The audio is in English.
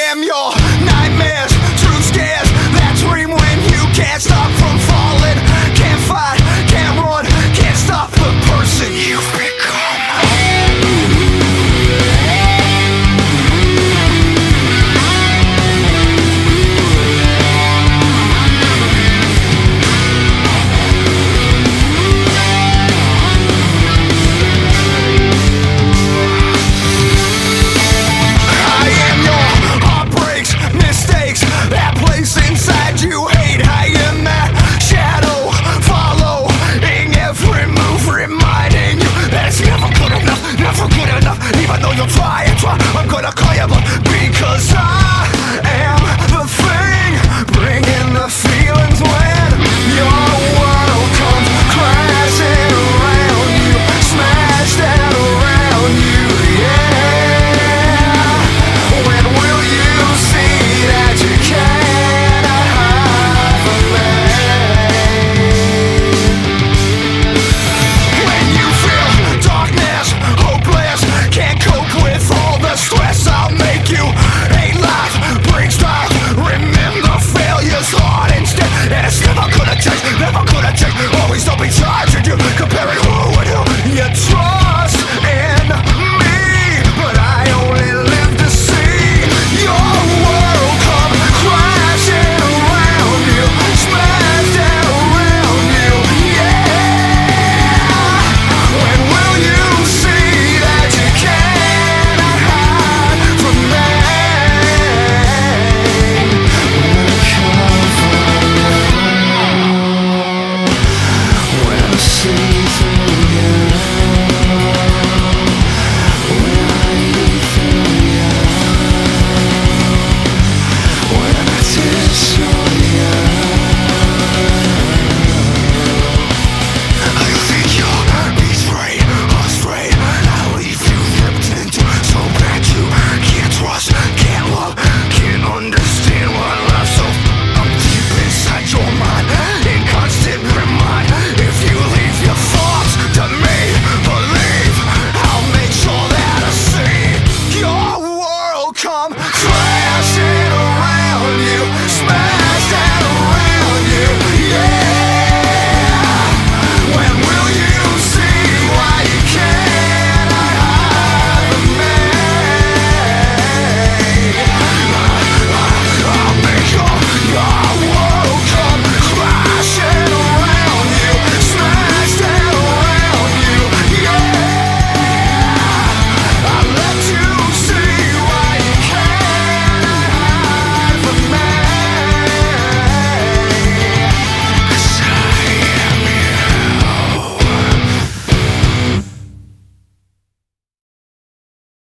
am your nightmares, true scares, that dream when you can't stop from falling. Can't fight, can't run, can't stop the person you've become. Inside you hate, I am that shadow, following every move, reminding you that it's never good enough, never good enough. Even though you'll try and try, I'm gonna call you bluff because